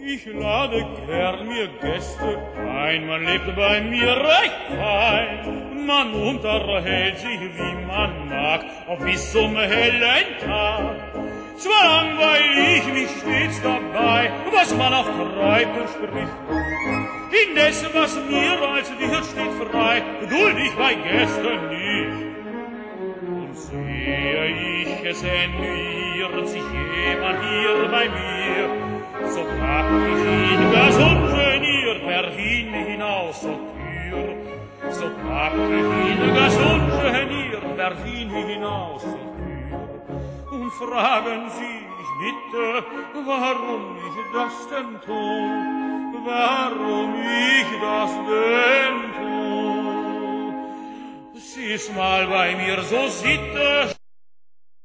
Ich lade gern mir Gäste ein, man lebt bei mir recht fein. Man unterhält sich, wie man mag, auf bis zum hellen Tag. Zwar langweil ich mich stets dabei, was man auch treibt und spricht. Indes, was mir als Wirt steht frei, duld ich bei Gästen nicht. Und sehe ich, es ennuiert sich jemand hier bei mir, so pack ich ihn ganz ungeniert, werf ihn hinaus zur Tür. So pack ich ihn ganz ungeniert, werf ihn hinaus zur Tür. Und fragen Sie mich bitte, warum ich das denn tu, warum ich das denn tu. Sieh's mal bei mir so Sitte,